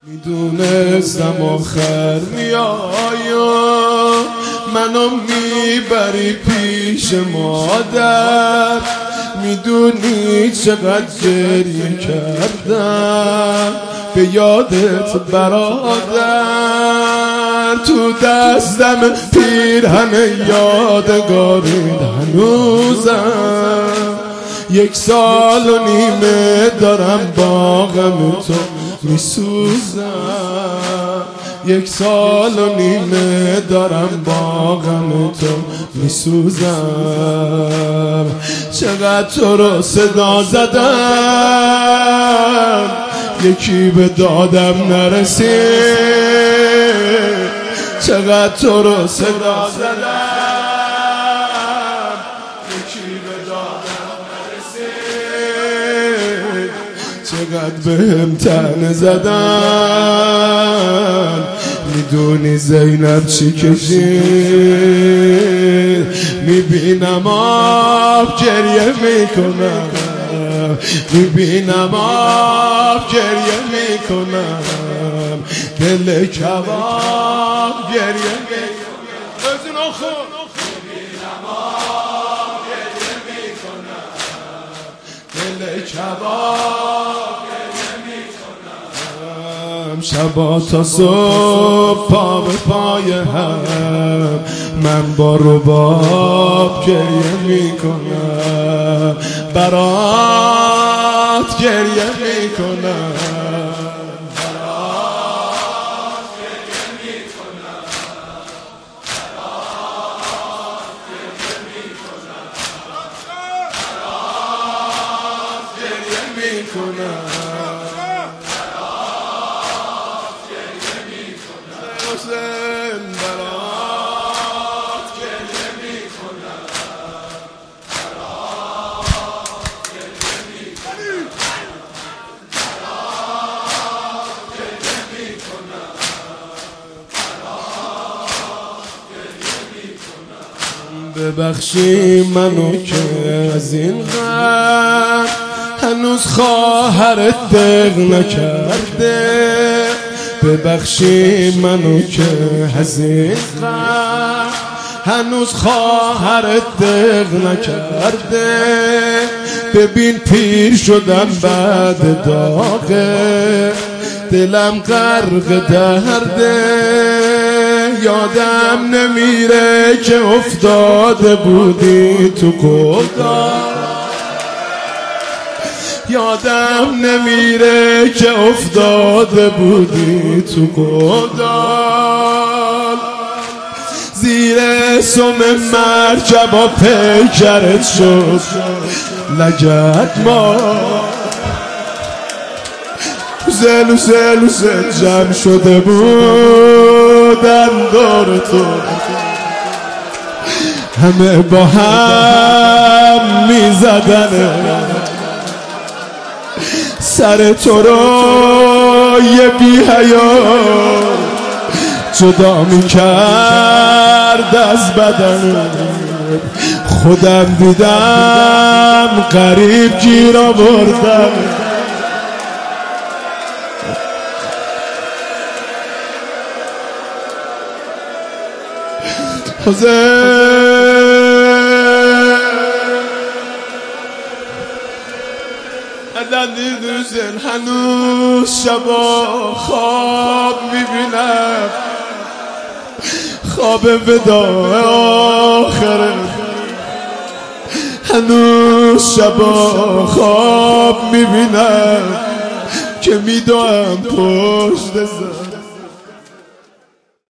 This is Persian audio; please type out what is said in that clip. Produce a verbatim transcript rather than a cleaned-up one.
میدونستم آخر میایم منو میبری پیش مادر، میدونی چقدر گریه کردم به یادت برادر. تو دستم پیرهن یادگاری هنوزم، یک سال و نیمه دارم با غم تو میسوزم، یک سال و نیمه دارم با غم تو میسوزم. چقدر تو رو صدا زدم یکی به دادم نرسید، چقدر تو رو صدا زدم یکی به دادم نرسید، چقدر بهم طعنه زدن. میدونی زینب چی کشید، میبینم آب گریه میکنم، میبینم آب گریه میکنم، دل کباب گریه میکنم، بزن آخون میبینم آب گریه میکنم، دل کباب گریه میکنم. شبا تا صبح پا به پای هم من با رباب گریه میکنم، برات گریه میکنم، برات گریه میکنم، برات گریه میکنم، برات گریه میکنم، برات گریه میکنم، حسین برات گریه میکنم. ببخشی منو که از این غم هنوز خواهرت دق نکرده، ببخشی منو که از این غم هنوز خواهرت دق نکرده. ببین پیر شدم بعد داغه، دلم غرق درده، یادم نمیره که افتاده بودی تو گودال، یادم نمیره که افتاده بودی تو گودال. زیر سم مرکبا پیکرت شد لگد ما، لوزه لوزه لوزه جمع شده بودن دور تو، همه با هم میزدن سر تو رو یه بی حیا جدا میکرد از بدن. خودم دیدم غریب گیر آوردم، حسین هنوز شبا خواب میبینم، خواب وداع آخره، هنوز شبا خواب میبینم که میدوام پشت سر